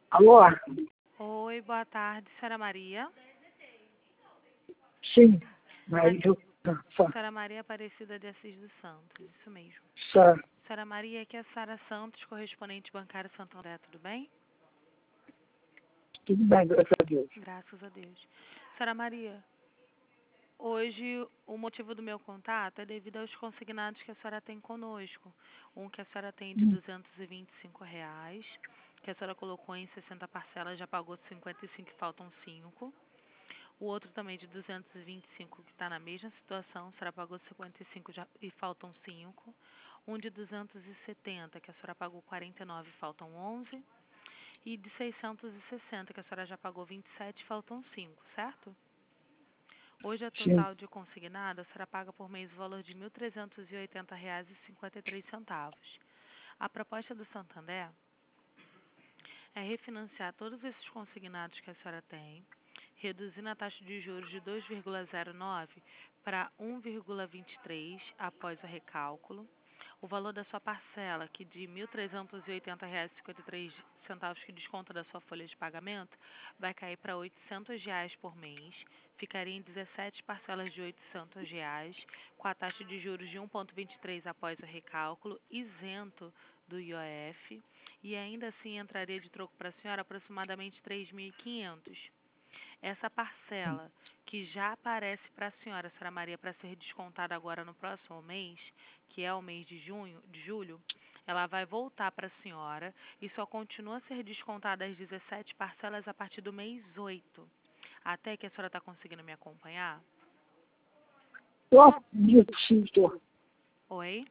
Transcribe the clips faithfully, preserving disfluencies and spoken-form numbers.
Alô? Oi, boa tarde, senhora Maria. Sim, Maria, só, Senhora Maria Aparecida de Assis dos Santos, isso mesmo. só. Senhora Maria, aqui é a Sara Santos, correspondente bancário Santo André, tudo bem? Tudo bem, graças a Deus. Graças a Deus. Senhora Maria, hoje o motivo do meu contato é devido aos consignados que a senhora tem conosco. Um que a senhora tem de Hum. duzentos e vinte e cinco reais, que a senhora colocou em sessenta parcelas, já pagou cinquenta e cinco e faltam cinco. O outro também de duzentos e vinte e cinco, que está na mesma situação, a senhora pagou cinquenta e cinco já, e faltam cinco. Um de duzentos e setenta, que a senhora pagou quarenta e nove e faltam onze. E de seiscentos e sessenta, que a senhora já pagou vinte e sete e faltam cinco, certo? Hoje a Sim. total de consignado, a senhora paga por mês o valor de mil trezentos e oitenta reais e cinquenta e três centavos. A proposta do Santander é refinanciar todos esses consignados que a senhora tem, reduzindo a taxa de juros de dois vírgula zero nove para um vírgula vinte e três após o recálculo. O valor da sua parcela, que de mil trezentos e oitenta reais e cinquenta e três centavos que desconta da sua folha de pagamento, vai cair para oitocentos reais por mês. Ficaria em dezessete parcelas de oitocentos reais, com a taxa de juros de um vírgula vinte e três após o recálculo, isento do I O F, e ainda assim entraria de troco para a senhora aproximadamente três mil e quinhentos. Essa parcela que já aparece para a senhora, senhora Maria, para ser descontada agora no próximo mês, que é o mês de junho, de julho, ela vai voltar para a senhora e só continua a ser descontada as dezessete parcelas a partir do mês oito. Até que a senhora está conseguindo me acompanhar? Tô, sim, tô. Oi?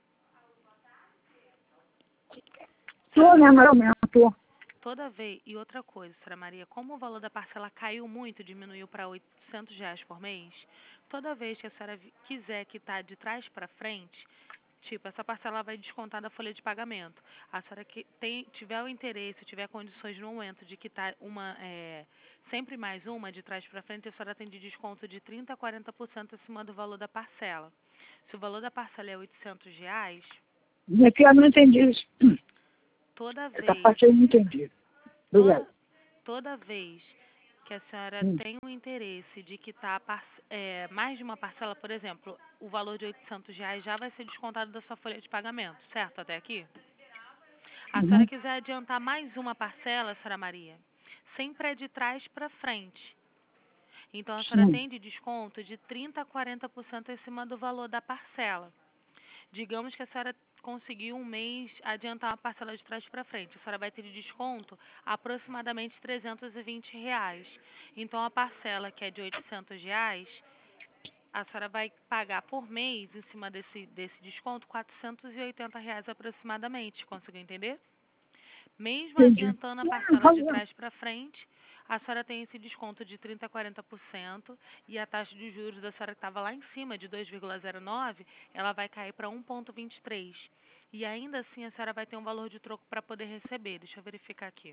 Tô, né, mais ou menos, tô. Toda vez, e outra coisa, senhora Maria, como o valor da parcela caiu muito, diminuiu para oitocentos reais por mês, toda vez que a senhora vi- quiser quitar de trás para frente, tipo, essa parcela vai descontar da folha de pagamento. A senhora que tem, tiver o interesse, tiver condições no momento de quitar uma, é, sempre mais uma de trás para frente, a senhora tem de desconto de trinta a quarenta por cento acima do valor da parcela. Se o valor da parcela é oitocentos reais, Aqui eu não entendi isso. toda Essa vez, parte aí eu não entendi. Obrigado. toda, toda vez que a senhora Hum. tem o interesse de quitar par- é, mais de uma parcela, por exemplo, o valor de oitocentos reais já vai ser descontado da sua folha de pagamento, certo? Até aqui? A senhora Uhum. quiser adiantar mais uma parcela, senhora Maria, sempre é de trás para frente. Então, a senhora Sim. tem de desconto de trinta a quarenta por cento acima do valor da parcela. Digamos que a senhora conseguiu um mês adiantar uma parcela de trás para frente. A senhora vai ter de desconto aproximadamente trezentos e vinte reais. Então, a parcela que é de oitocentos reais, a senhora vai pagar por mês, em cima desse, desse desconto, quatrocentos e oitenta reais aproximadamente. Conseguiu entender? Mesmo Entendi. adiantando a Não, parcela de faz- trás para frente, a senhora tem esse desconto de trinta a quarenta por cento e a taxa de juros da senhora que estava lá em cima, de dois vírgula zero nove, ela vai cair para um vírgula vinte e três. E ainda assim a senhora vai ter um valor de troco para poder receber. Deixa eu verificar aqui.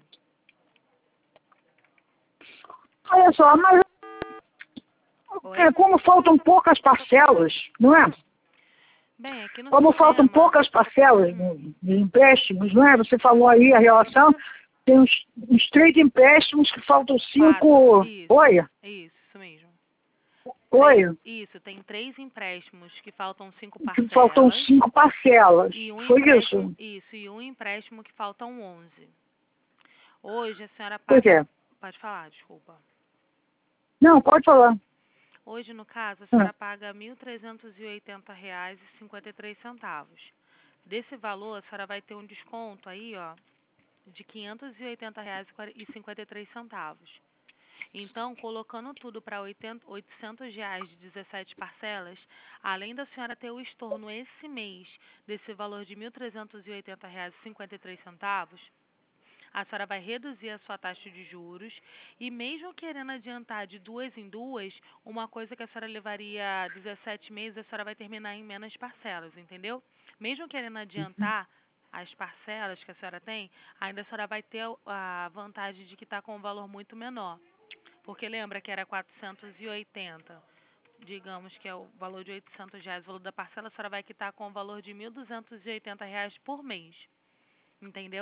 Olha só, mas é, Oi? como faltam poucas parcelas, não é? Bem, aqui no Como faltam sistema... poucas parcelas Hum, de de empréstimos, não é? Você falou aí a relação, tem uns, uns três empréstimos que faltam quatro. cinco. Isso, Oi? isso, isso mesmo. Três, Oi? isso, tem três empréstimos que faltam cinco Que faltam parcelas. cinco parcelas. E um Foi empréstimo, isso? isso, e um empréstimo que faltam onze. Hoje a senhora Pois paga, é. pode falar, desculpa. Não, pode falar. Hoje, no caso, a Ah, senhora paga mil trezentos e oitenta reais e cinquenta e três centavos. Desse valor, a senhora vai ter um desconto aí, ó, de quinhentos e oitenta reais e cinquenta e três centavos. Então, colocando tudo para oitocentos reais de dezessete parcelas, além da senhora ter o estorno esse mês desse valor de mil trezentos e oitenta reais e cinquenta e três centavos, a senhora vai reduzir a sua taxa de juros e mesmo querendo adiantar de duas em duas, uma coisa que a senhora levaria dezessete meses, a senhora vai terminar em menos parcelas, entendeu? Mesmo querendo adiantar as parcelas que a senhora tem, ainda a senhora vai ter a vantagem de que está com um valor muito menor. Porque lembra que era quatrocentos e oitenta, digamos que é o valor de oitocentos reais, o valor da parcela, a senhora vai quitar com o valor de mil duzentos e oitenta reais por mês. Entendeu?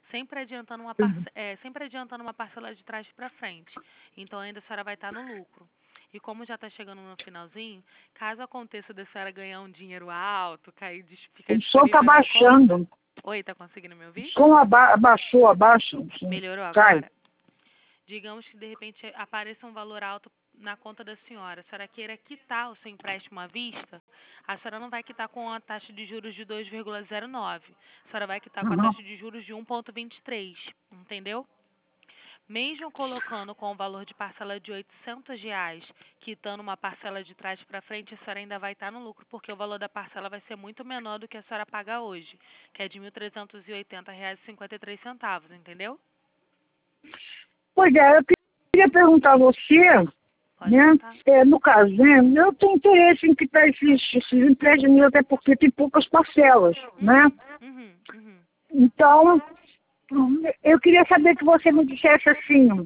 sempre adiantando uma, parce é, sempre adiantando uma parcela de trás para frente. Então ainda a senhora vai estar no lucro. E como já está chegando no finalzinho, caso aconteça da senhora ganhar um dinheiro alto, cair, de, ficar O som disponível está na baixando. conta... Oi, está conseguindo me O ouvir? som aba abaixou, abaixa. Melhorou Cai. agora? Digamos que de repente apareça um valor alto na conta da senhora, a senhora queira quitar o seu empréstimo à vista, a senhora não vai quitar com a taxa de juros de dois vírgula zero nove, a senhora vai quitar com a Uhum. taxa de juros de um vírgula vinte e três, entendeu? Mesmo colocando com o valor de parcela de oitocentos reais, quitando uma parcela de trás para frente, a senhora ainda vai estar no lucro, porque o valor da parcela vai ser muito menor do que a senhora paga hoje, que é de mil trezentos e oitenta reais e cinquenta e três centavos, entendeu? Pois é, eu queria perguntar a você, Pode né? perguntar. É, no caso, né? Eu tenho interesse em quitar esses, esses empréstimos, até porque tem poucas parcelas, Uhum, né? uhum, uhum. Então, eu queria saber que você me dissesse assim.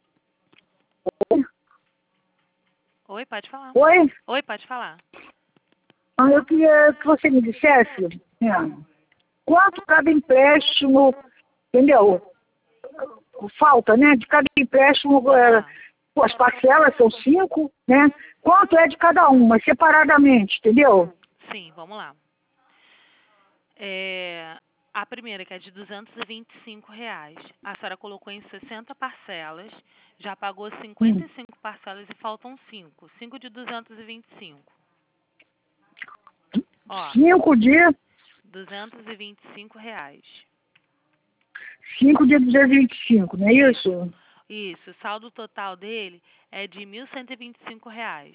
Oi, pode falar. Oi? Oi, pode falar. Ah, eu queria que você me dissesse, né, quanto cada empréstimo, entendeu? Falta, né? De cada empréstimo, é, as parcelas são cinco, né? Quanto é de cada um, mas separadamente, entendeu? Sim, vamos lá. É, a primeira, que é de duzentos e vinte e cinco reais. A senhora colocou em sessenta parcelas, já pagou cinquenta Hum. e cinco parcelas e faltam cinco. cinco de duzentos e vinte e cinco. Ó, Cinco de, duzentos e vinte e cinco reais. cinco de duzentos e vinte e cinco, não é isso? Isso, o saldo total dele é de mil cento e vinte e cinco reais.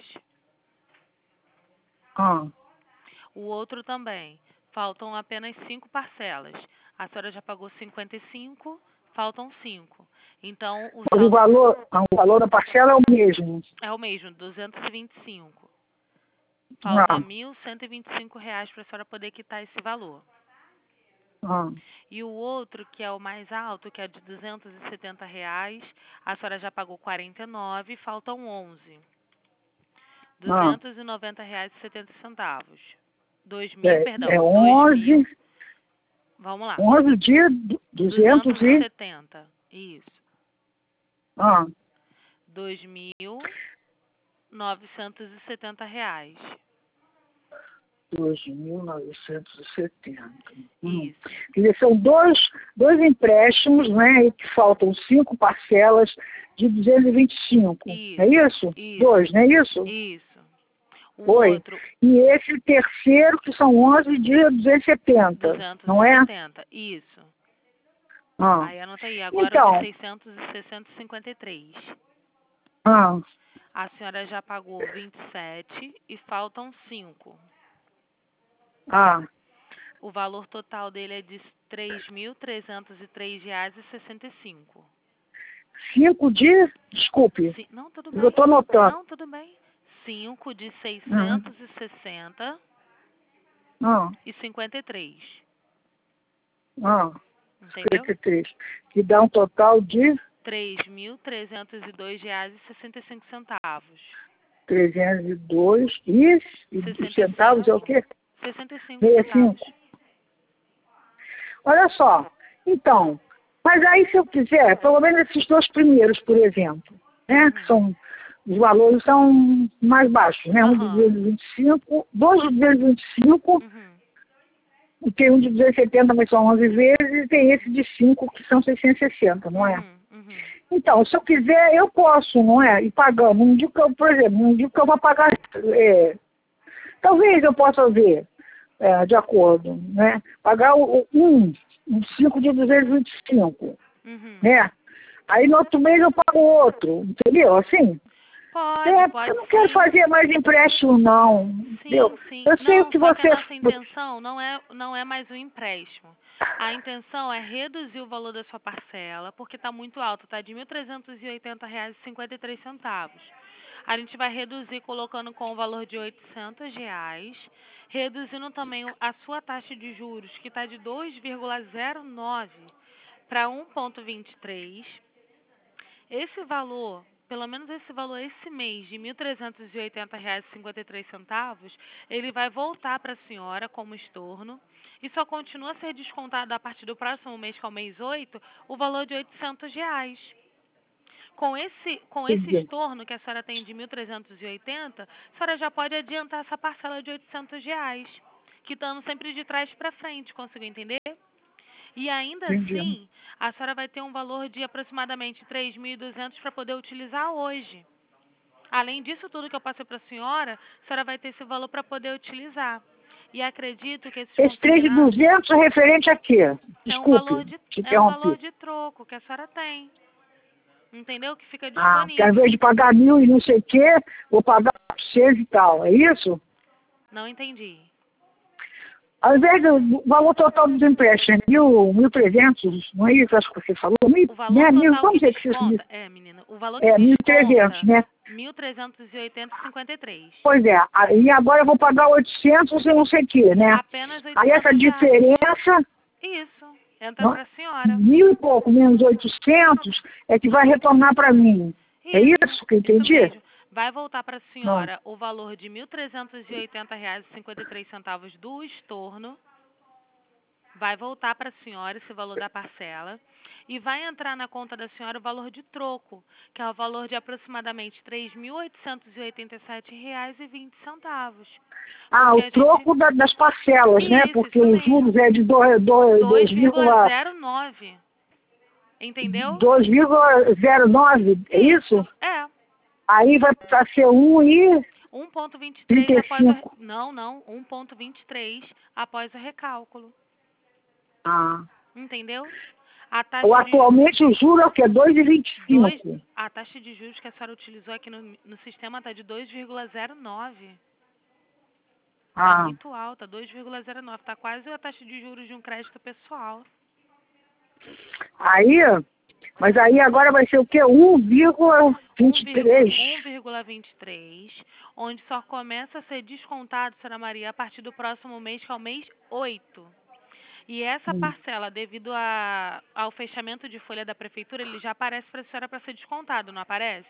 Ah. O outro também. Faltam apenas cinco parcelas. A senhora já pagou cinquenta e cinco, faltam cinco. Então, o Mas o saldo valor, ah, o valor da parcela é o mesmo. é o mesmo, duzentos e vinte e cinco. Ah. Falta mil cento e vinte e cinco reais para a senhora poder quitar esse valor. Ah. E o outro, que é o mais alto, que é de duzentos e setenta reais, a senhora já pagou quarenta e nove, faltam onze. Ah. duzentos e noventa reais e setenta centavos. Dois mil, É, perdão, é dois onze, mil. Vamos lá. onze de duzentos duzentos e e... setenta. Isso. Ah. Dois mil novecentos e setenta reais. dois mil novecentos e setenta. Hum. Isso. Quer dizer, são dois, dois empréstimos, né? E que faltam cinco parcelas de duzentos e vinte e cinco. Isso. É isso? Isso. Dois, não é isso? Isso. O Foi. outro, E esse terceiro, que são onze de duzentos e setenta, não é? duzentos e setenta. Isso. Ah. Aí anota aí, agora o Então, de seiscentos e sessenta e cinquenta e três. ah, A senhora já pagou vinte e sete e faltam cinco. ah, O valor total dele é de três mil trezentos e três reais e sessenta e cinco. cinco de, desculpe, Ci- Não, tudo eu bem. estou anotando. Não, tudo bem. cinco de Ah, seiscentos e sessenta ah, e cinquenta e três. ah, Entendeu? cinquenta e três, que dá um total de três mil trezentos e dois reais e sessenta e cinco centavos. trezentos e dois e, e os sessenta e centavos é o cinco. quê? sessenta e cinco sessenta e centavos. cinco. Olha só, então, mas aí se eu quiser, pelo menos esses dois primeiros, por exemplo, né, que são, os valores são mais baixos, né, um de Aham. duzentos e vinte e cinco, dois de duzentos e vinte e cinco, Uhum. e tem um de duzentos e setenta, mas são onze vezes, e tem esse de cinco, que são seiscentos e sessenta, não é? Uhum. Uhum. Então, se eu quiser, eu posso, não é? Ir pagando. Não digo que eu, por exemplo, não digo que eu vou pagar. É, talvez eu possa ver, é, de acordo, né? Pagar o, o um, um cinco de duzentos e vinte e cinco, Uhum. né? Aí no outro mês eu pago outro, entendeu? Assim. Pode, É, porque eu pode não quero sim. fazer mais empréstimo, não. Entendeu? Sim, sim. Eu sei o Não, que só que a você. nossa intenção não é, não é mais o empréstimo. A intenção é reduzir o valor da sua parcela, porque está muito alto, está de mil trezentos e oitenta reais e cinquenta e três centavos. A gente vai reduzir colocando com o valor de oitocentos reais, reduzindo também o- a sua taxa de juros, que está de dois vírgula zero nove para um vírgula vinte e três. Esse valor pelo menos esse valor esse mês de mil trezentos e oitenta reais e cinquenta e três centavos, ele vai voltar para a senhora como estorno e só continua a ser descontado a partir do próximo mês, que é o mês oito, o valor de oitocentos reais. Com esse, com esse Entendi. estorno que a senhora tem de mil trezentos e oitenta, a senhora já pode adiantar essa parcela de oitocentos reais, quitando sempre de trás para frente, conseguiu entender? E ainda Entendi. assim, a senhora vai ter um valor de aproximadamente três mil e duzentos para poder utilizar hoje. Além disso tudo que eu passei para a senhora, a senhora vai ter esse valor para poder utilizar. E acredito que esses Esse três mil e consignados duzentos é referente a quê? é um valor Desculpe, de, te é um valor interrompi. de troco que a senhora tem. Entendeu? Que fica Ah, porque ao disponível. invés de pagar mil e não sei o quê, vou pagar seis e tal, é isso? Não entendi. Ao invés do valor total dos empréstimos, é mil, mil trezentos, não é isso? Acho que você falou. Mil, O valor né? Mil, total vamos que dizer que seja mil. desconta, é, menina, o valor que É, mil e trezentos, desconta, né? mil trezentos e oitenta e cinquenta e três. Pois é, aí agora eu vou pagar oitocentos e não sei o quê, né? Apenas Aí essa oitocentos reais. diferença, Isso. Entra não, para a senhora. mil e pouco menos oitocentos, é que vai retornar para mim. É Isso. isso que eu Isso entendi? mesmo. Vai voltar para a Não. senhora o valor de mil trezentos e oitenta reais e cinquenta e três centavos do estorno. Vai voltar para a senhora esse valor da parcela e vai entrar na conta da senhora o valor de troco, que é o valor de aproximadamente três mil oitocentos e oitenta e sete reais e vinte centavos. Ah, Porque o a gente... troco da- das parcelas, né? Isso, Porque isso os mesmo. juros é de dois dois vírgula zero nove. Entendeu? vírgula nove, é isso? É. Aí vai passar a ser um e um vírgula vinte e três trinta e após o... cinco. Não, não. um vírgula vinte e três após o recálculo. Ah. Entendeu? A Ou taxa de juros... atualmente o juro é o quê? dois e vinte e Dois, cinco. a taxa de juros que a senhora utilizou aqui no, no sistema está de dois vírgula zero nove. Está Ah. muito alta, dois vírgula zero nove. Está quase a taxa de juros de um crédito pessoal. Aí, mas aí agora vai ser o quê? um vírgula vinte e três. um vírgula vinte e três, onde só começa a ser descontado, senhora Maria, a partir do próximo mês, que é o mês oito. E essa Hum. parcela, devido a, ao fechamento de folha da prefeitura, ele já aparece para a senhora para ser descontado, não aparece?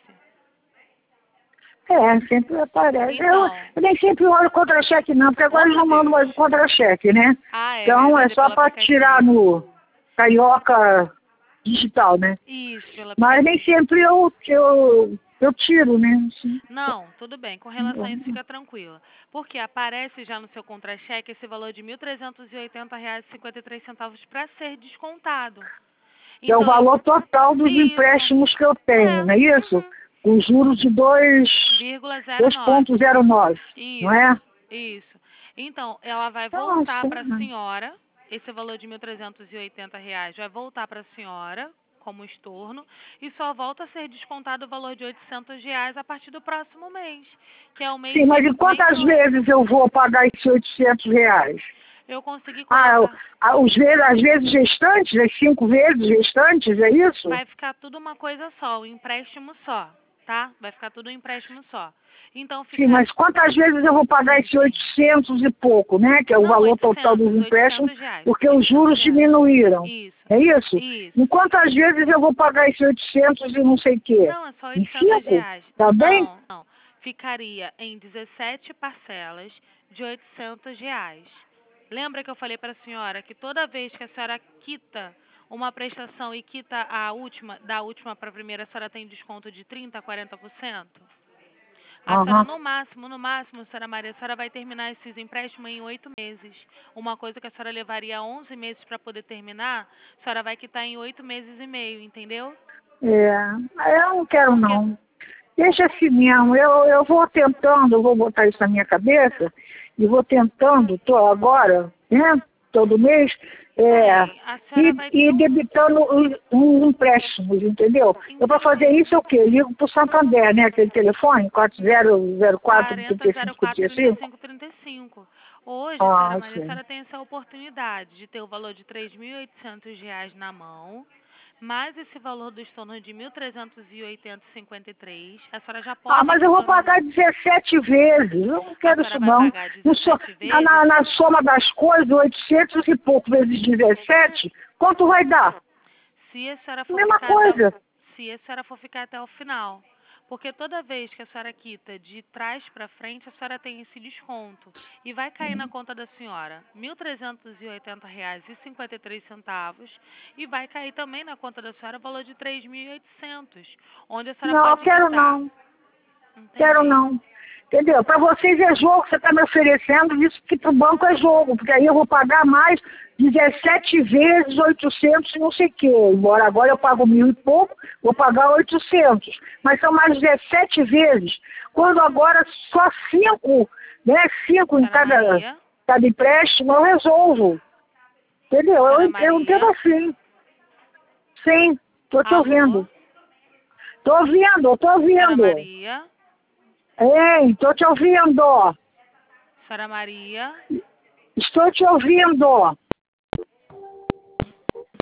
É, sempre aparece. Eu, Então, eu nem sempre olho o contra-cheque não, porque agora oh, eles não meu mandam Deus. mais o contra-cheque, né? Ah, é Então é verdade, é só pelo para tirar aplicativo. no Carioca digital, né? Isso, pelo Mas nem aplicativo. sempre eu, eu, eu tiro, né? Assim. Não, tudo bem. Com relação a isso, fica tranquila. Porque aparece já no seu contra-cheque esse valor de mil trezentos e oitenta reais e cinquenta e três centavos para ser descontado. Que é o Então, eu... valor total dos Isso. empréstimos que eu tenho, É. não é isso? Uhum. Com juros de dois vírgula zero nove. vírgula zero nove, não Isso. é? Isso. Então, ela vai voltar Nossa, para a senhora, esse valor de mil trezentos e oitenta reais vai voltar para a senhora como estorno e só volta a ser descontado o valor de oitocentos reais a partir do próximo mês, que é o mês sim, mas de em mês quantas oito. vezes eu vou pagar esses oitocentos reais? Eu consegui Ah, colocar. ah, os, ve- as vezes restantes, as cinco vezes restantes, é isso? Vai ficar tudo uma coisa só, um empréstimo só, tá? Vai ficar tudo um empréstimo só. Então fica... Sim, mas quantas vezes eu vou pagar esses oitocentos e pouco, né? Que é o Não, valor oitocentos, total dos empréstimos, oitocentos reais. porque os oitocentos juros reais. diminuíram. Isso. É isso? Isso. Em quantas vezes eu vou pagar esses oitocentos e não sei o quê? Não, é só Em oitocentos cinco? reais. Tá bem? Não, não. Ficaria em dezessete parcelas de oitocentos reais. Lembra que eu falei para a senhora que toda vez que a senhora quita uma prestação e quita a última, da última para a primeira, a senhora tem desconto de trinta por cento, quarenta por cento? A senhora, Aham. no máximo, no máximo, senhora Maria, a senhora vai terminar esses empréstimos em oito meses. Uma coisa que a senhora levaria onze meses para poder terminar, a senhora vai quitar em oito meses e meio, entendeu? É, eu não quero Porque não. Deixa assim mesmo, eu, eu vou tentando, eu vou botar isso na minha cabeça e vou tentando, tô agora, né, todo mês, é, Sim, a senhora vai e, ter e um... debitando uns uns empréstimos, entendeu? Eu para fazer isso é o quê? Ligo para o Santander, né, aquele telefone, quatro zero zero quatro, quarenta, trinta e zero cinco, quatro, trinta e trinta e cinco. cinco, trinta e cinco. Hoje, senhora Ah, Maria, a sim. senhora tem essa oportunidade de ter o valor de três mil e oitocentos reais na mão, mais esse valor do estorno de mil trezentos e oitenta e cinquenta e três. A senhora já Ah, pode mas eu vou economizar. pagar dezessete vezes. Eu não A quero senhora isso, vai não. pagar No so- dezessete na, vezes? na, na soma das coisas, oitocentos e pouco vezes dezessete, quanto vai dar? Se a senhora for Mesma ficar até o, coisa. se a senhora for ficar até o final. Porque toda vez que a senhora quita de trás para frente, a senhora tem esse desconto. E vai cair na conta da senhora mil trezentos e oitenta reais e cinquenta e três centavos e vai cair também na conta da senhora o valor de três mil e oitocentos, onde a senhora Não, eu pode quero quitar. não. Entendi. Quero não. Entendeu? Para vocês é jogo, você está me oferecendo, isso que para o banco é jogo, porque aí eu vou pagar mais dezessete vezes oitocentos e não sei o quê. Embora agora eu pago mil e pouco, vou pagar oitocentos. Mas são mais dezessete vezes, quando agora só cinco, né? Cinco em cada, cada empréstimo eu resolvo. Entendeu? Eu, eu entendo assim. Sim, estou te Alô? ouvindo. Estou ouvindo, estou ouvindo. Senhora Maria? Ei, estou te ouvindo. Senhora Maria? Estou te ouvindo.